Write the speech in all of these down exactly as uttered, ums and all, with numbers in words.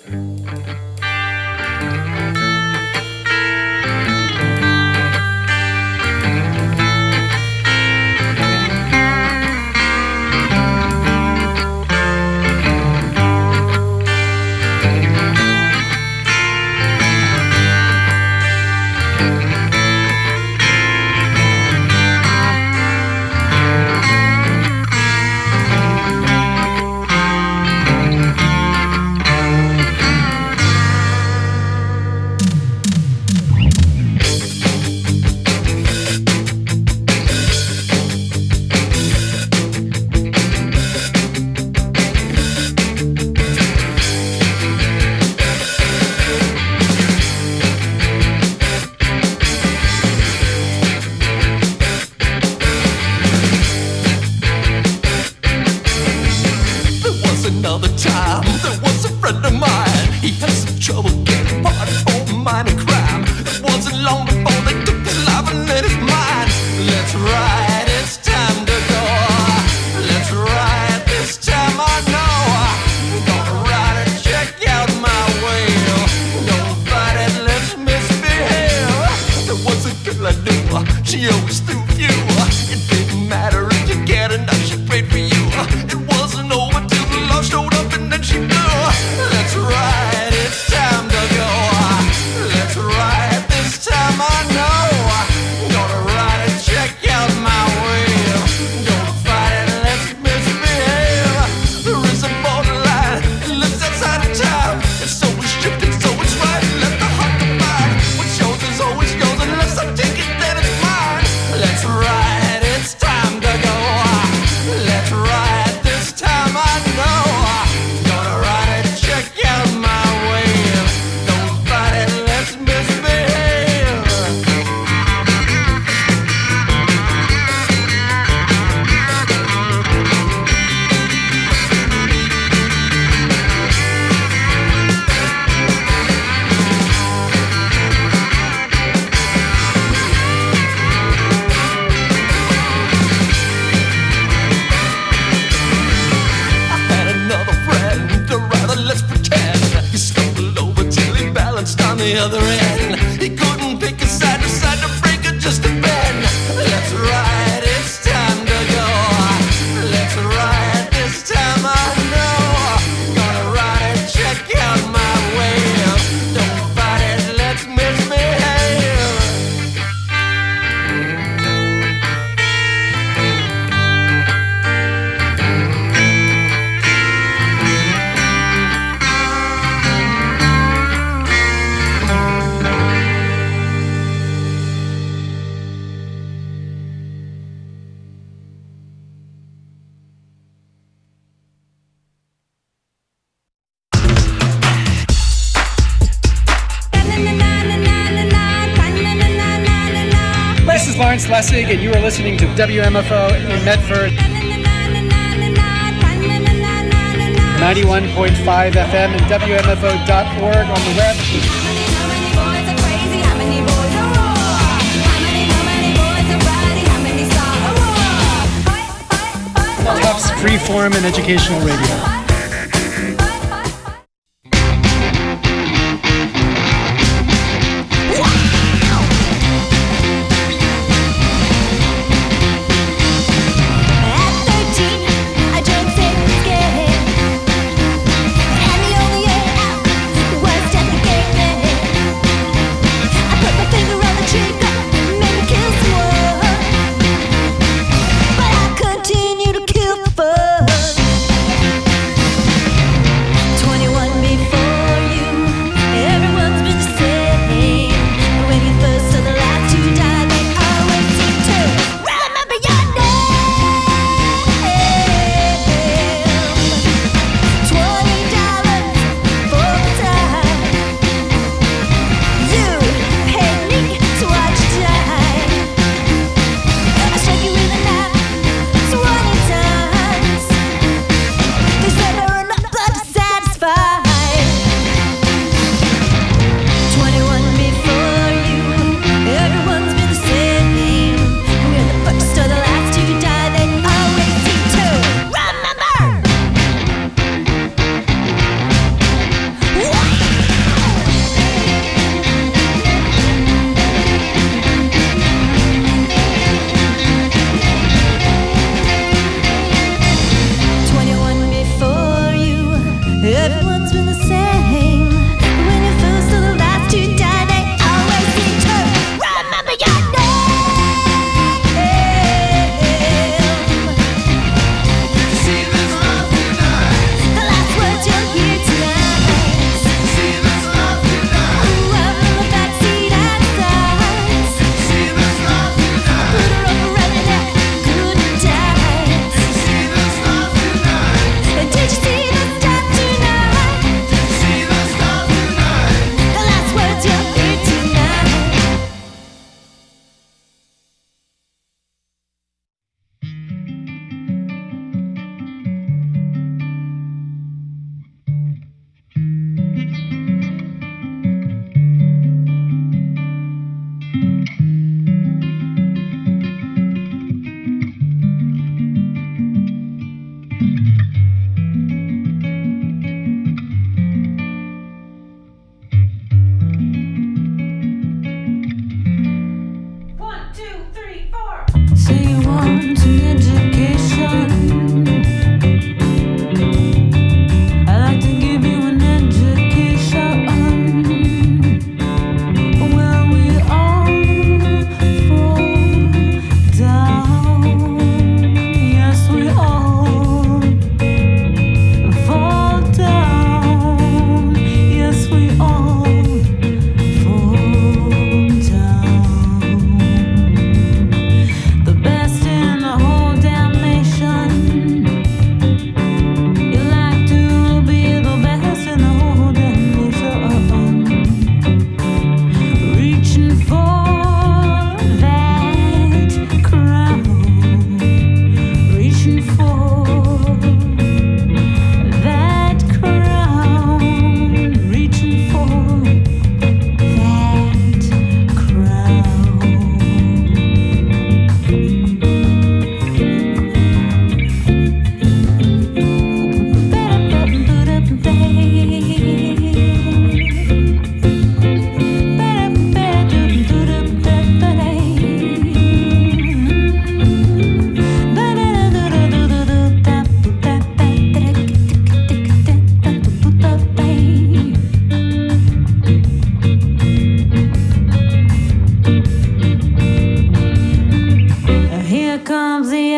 Lessig, and you are listening to W M F O in Medford, ninety-one point five F M and W M F O dot org on the web. Tufts Freeform and Educational Radio. Continue to kill fun.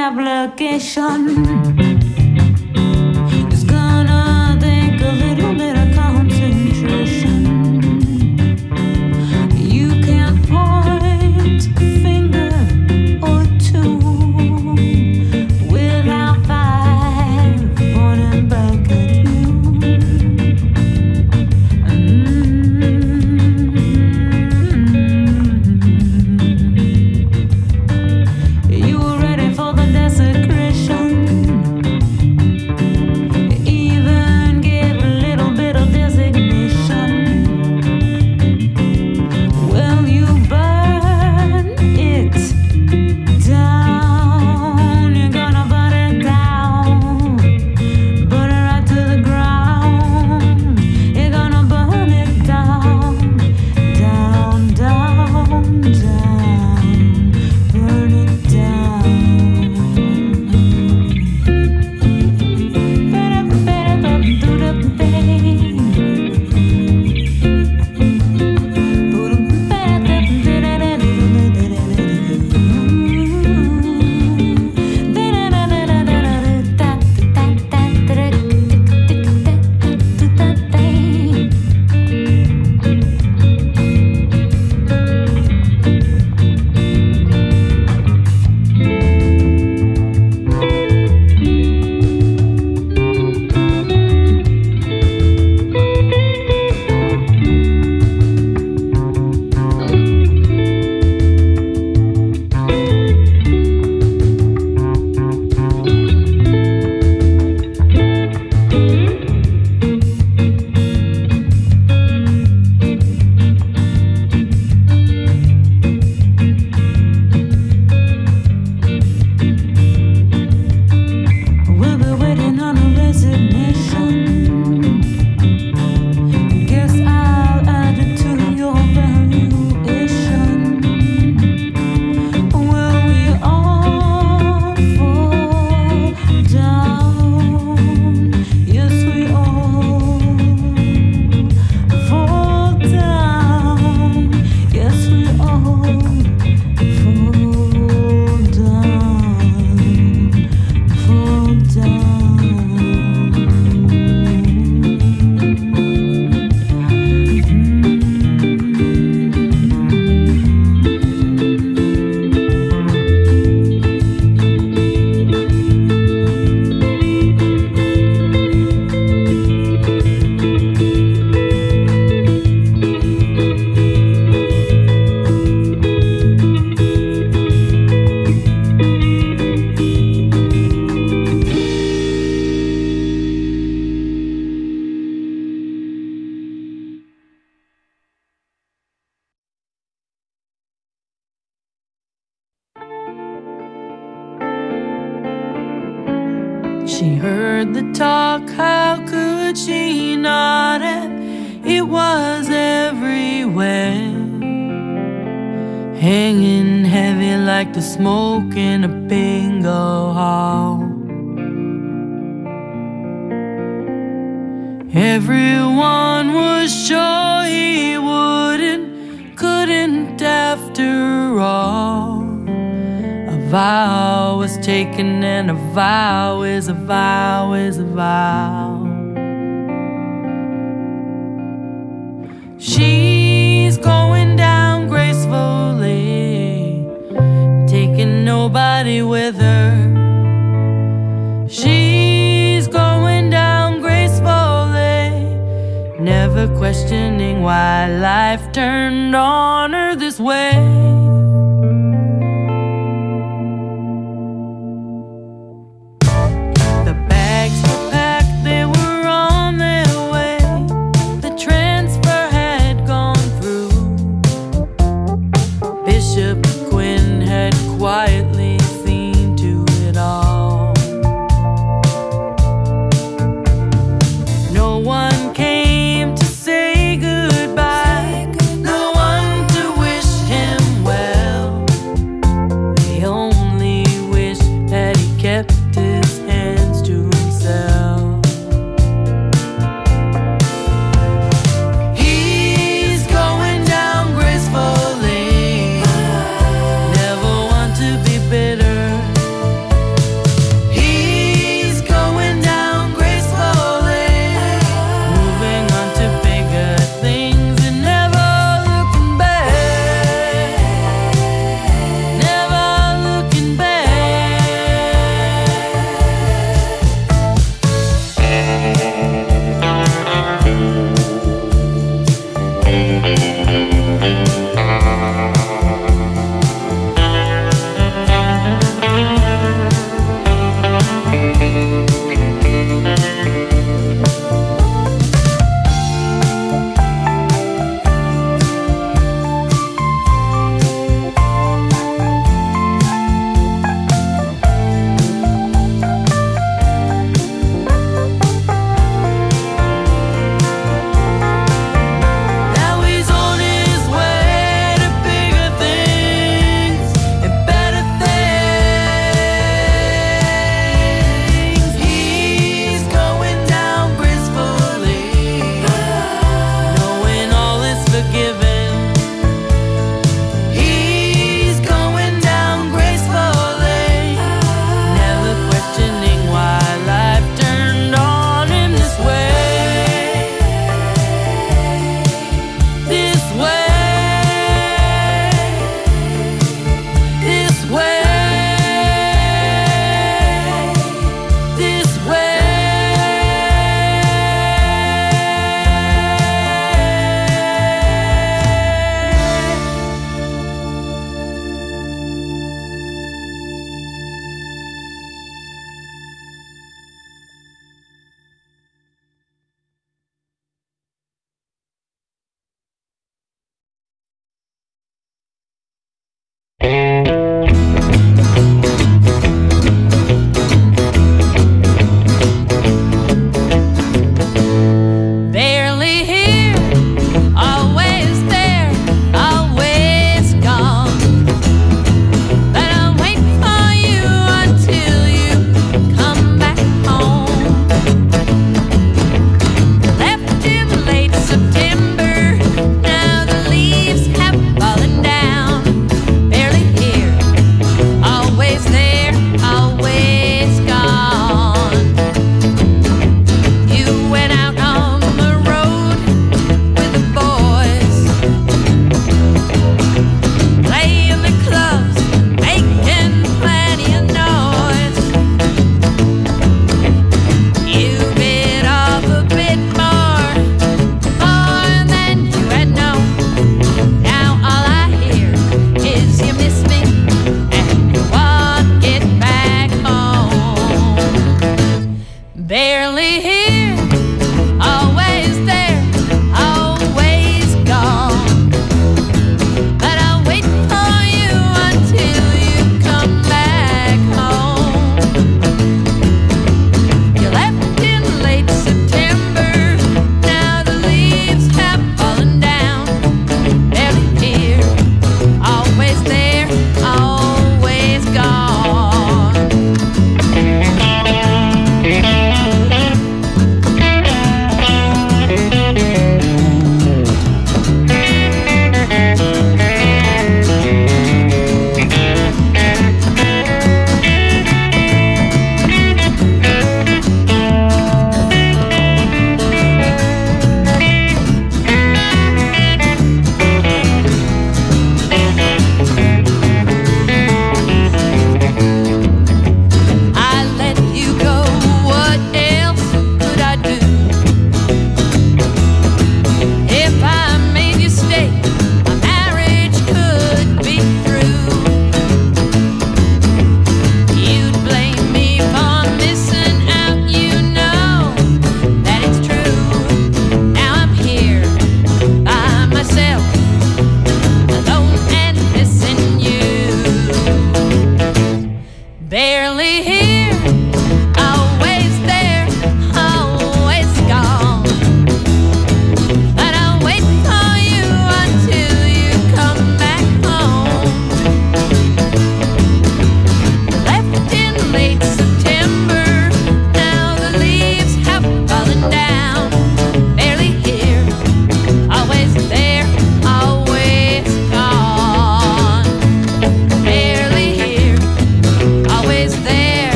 application. It's gonna take a little bit of concentration. You can't point a finger or two without five pointing back at you. Mm-hmm. You were ready for the desecration. Even gave a little bit of designation. Well, you burn it down. You're gonna burn it down. Burn it right to the ground. You're gonna burn it down. Down, down, down. Burn it down. Better, better, do the thing. Put 'em better, we'll be waiting on a resignation. Guess I'll add it to your valuation. Will we all fall down? Yes, we all fall down. Yes, we all fall down. Fall She heard the talk, how could she not have? It was everywhere, hanging heavy like the smoke in a bingo hall. Everyone was sure he wouldn't, couldn't after all. A vow was taken, and a vow is a vow is a vow. She's going down gracefully, taking nobody with her. She's going down gracefully, never questioning why life turned on her this way. The bags were packed, they were on their way. The transfer had gone through. Bishop Quinn had quietly seen to it all. No one came to say goodbye, no one to wish him well.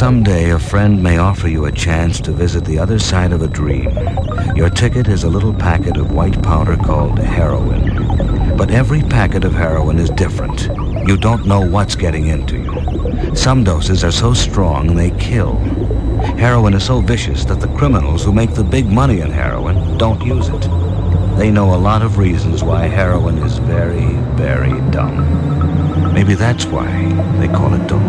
Someday a friend may offer you a chance to visit the other side of a dream. Your ticket is a little packet of white powder called heroin. But every packet of heroin is different. You don't know what's getting into you. Some doses are so strong they kill. Heroin is so vicious that the criminals who make the big money in heroin don't use it. They know a lot of reasons why heroin is very, very dumb. Maybe that's why they call it dope.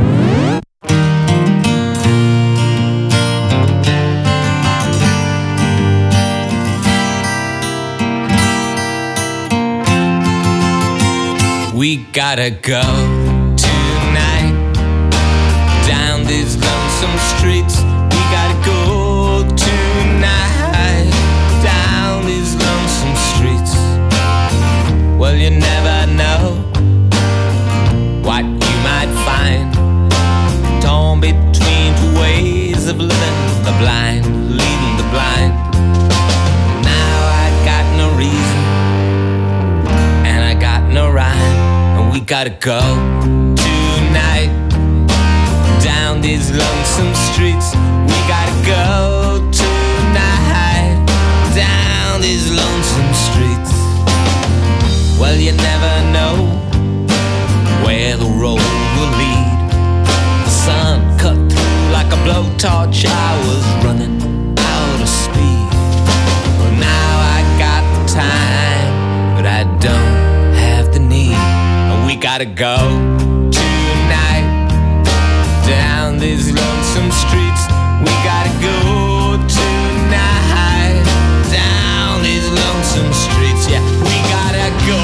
We gotta go tonight down these lonesome streets. We gotta go tonight down these lonesome streets. Well, you never know what you might find, torn between two ways of living, the blind leading the blind. Now I got no reason and I got no rhyme. We gotta go tonight down these lonesome streets. We gotta go tonight down these lonesome streets. Well, you never know where the road will lead. The sun cut through like a blowtorch. I was running out of speed. Well, now I got the time, but I don't have the need. We gotta go tonight down these lonesome streets. We gotta go tonight down these lonesome streets. Yeah, we gotta go.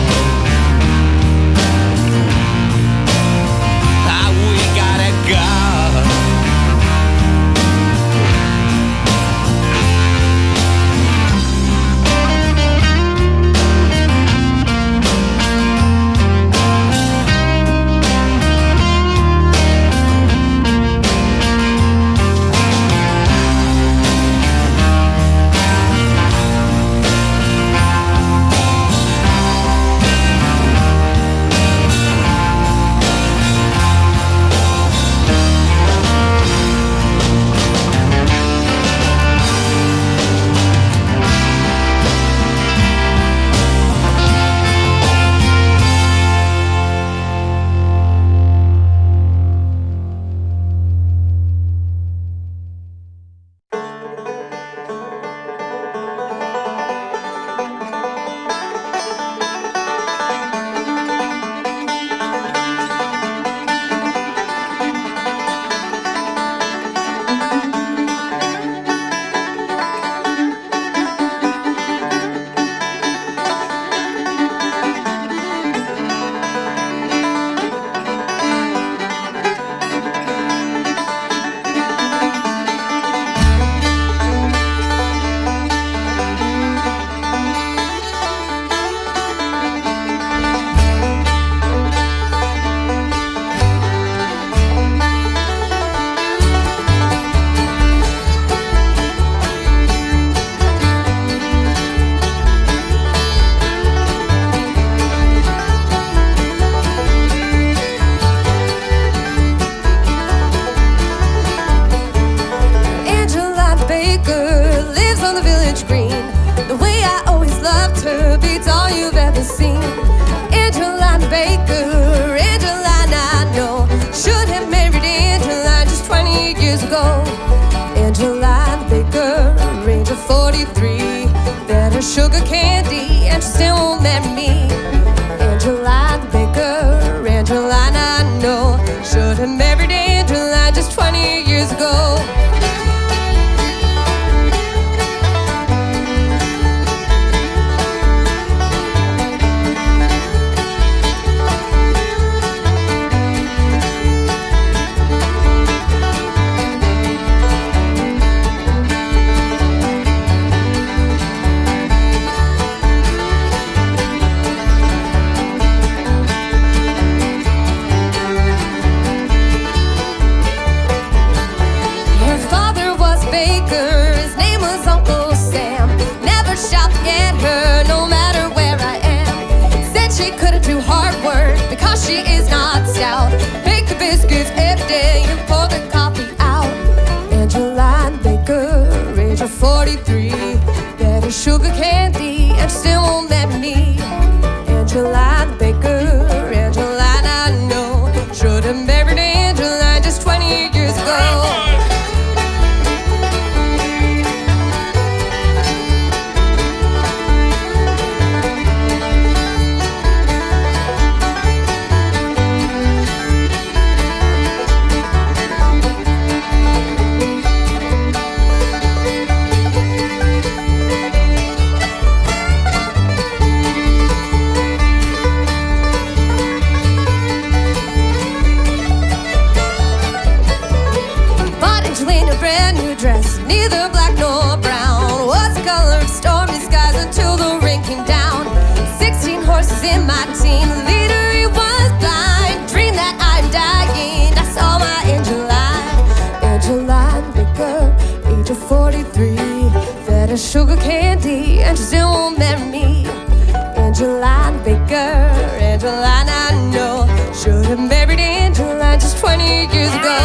Ah, we gotta go. dress, neither black nor brown. Was the color of stormy skies until the rain came down. Sixteen horses in my team, the leader he was blind. Dreamed that I'm dying, I saw my Angeline. Angeline Baker, age of forty-three, fed her sugar candy and she still won't marry me. Angeline Baker, Angeline I know, should have married Angeline just twenty years ago.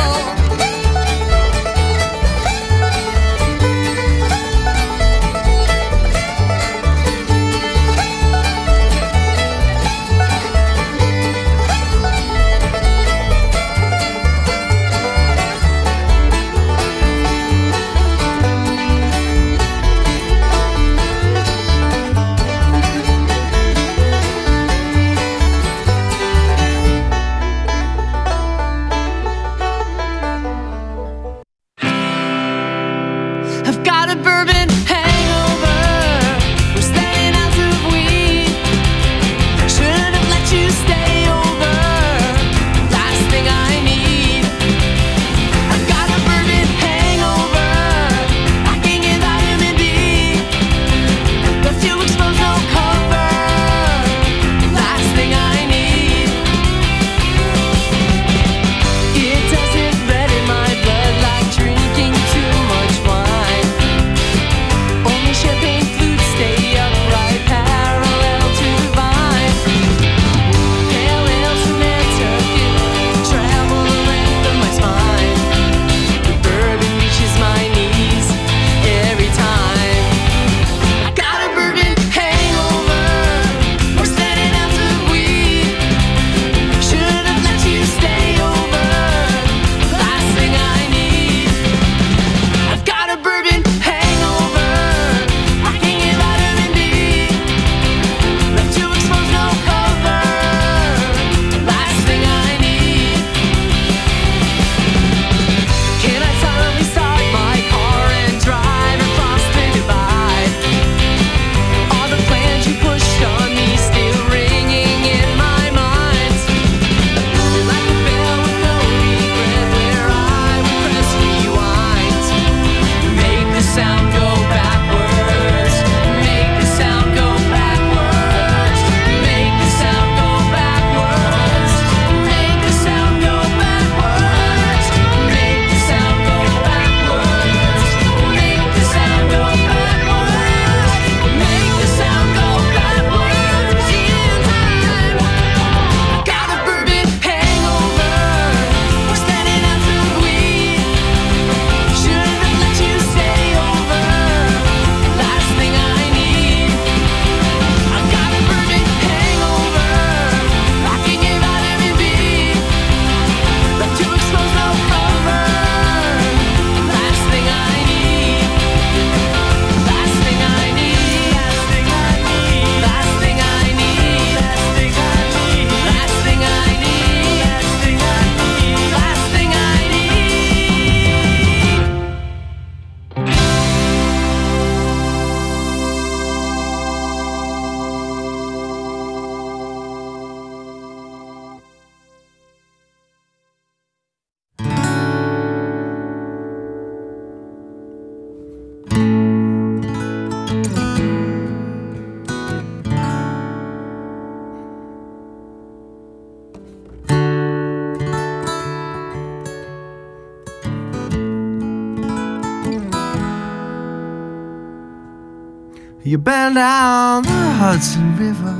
You been down the Hudson River?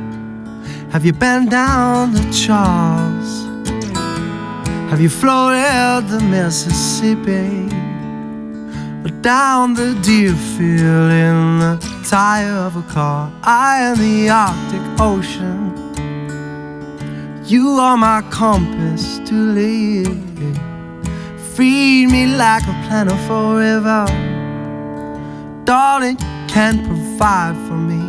Have you been down the Charles? Have you floated the Mississippi? Or down the Deerfield in the tire of a car? I in the Arctic Ocean. You are my compass to live. Feed me like a plentiful river. Darling, can provide for me.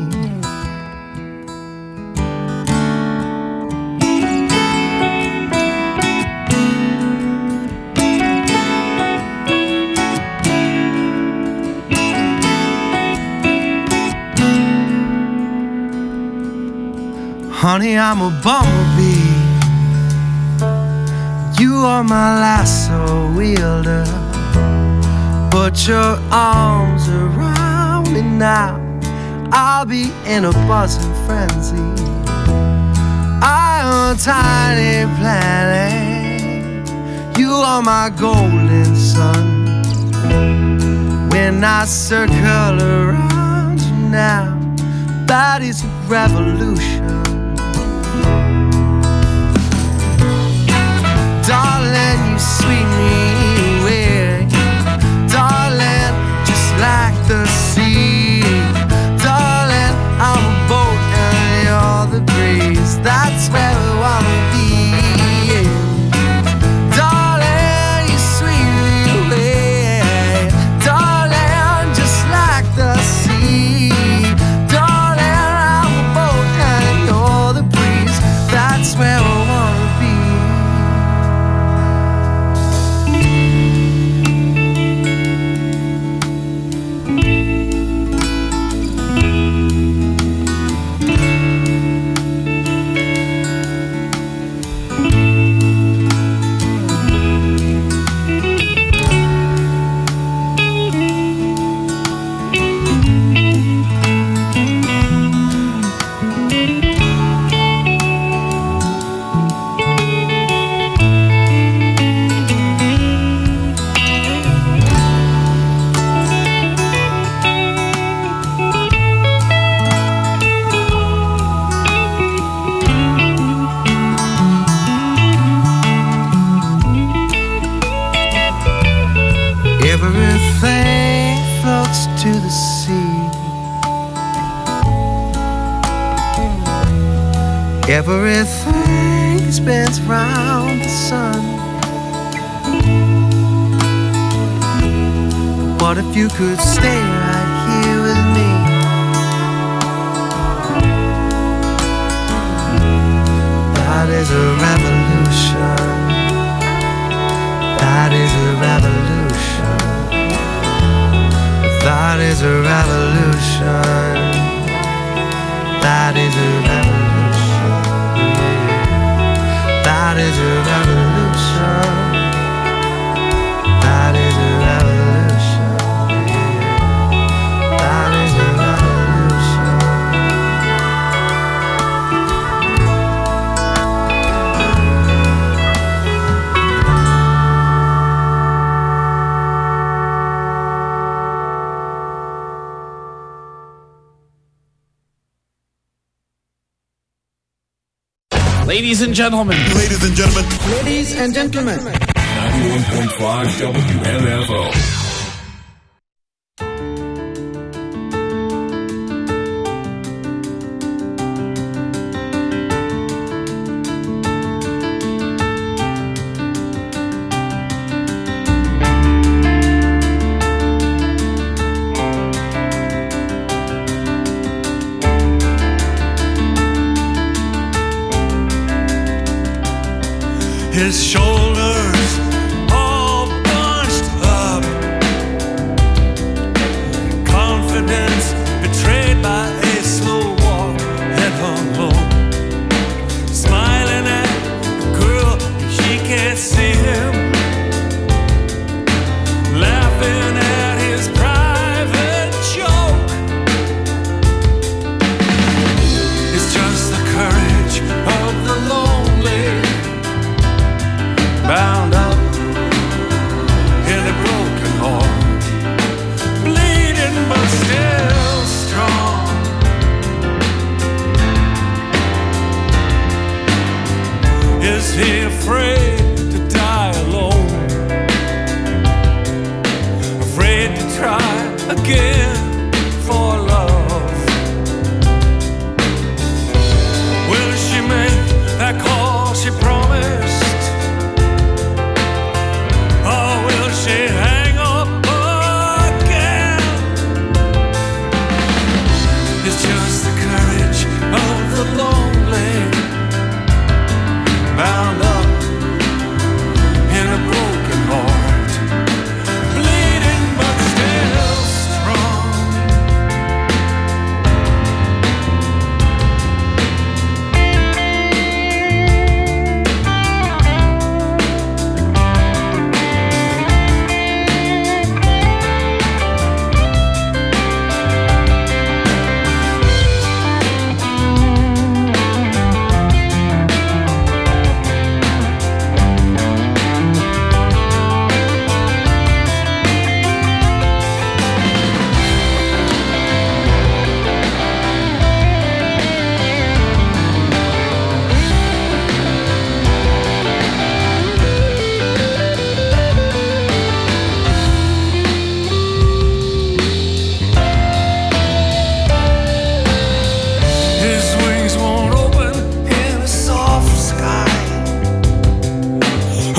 Honey, I'm a bumblebee. You are my lasso wielder. Put your arms around me now. I'll be in a buzzing frenzy. I'm a tiny planet. You are my golden sun. When I circle around you now, that is a revolution. Darling, you sweet me away. Darling, just like the sea. Darling, I'm a boat and you're the breeze. That's where we wanna be. Darling, you sweet me away. Darling, just like the sea. Darling, I'm a boat and you're the breeze. That's where we wanna be. Everything floats to the sea. Everything spins round the sun. What if you could stay right here with me? That is a revolution. That is a revolution. That is a revolution. That is a revolution. That is a revolution. That is a revolution. That is a revolution. Ladies and gentlemen. Ladies and gentlemen. Ladies and gentlemen. ninety-one point five W M F O. His shoulders all bunched up, confidence betrayed by a slow walk, head hung low, smiling at the girl, she can't see him, laughing at his private joke. It's just the courage of the lonely,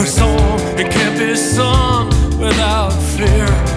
a song, it can't be sung without fear.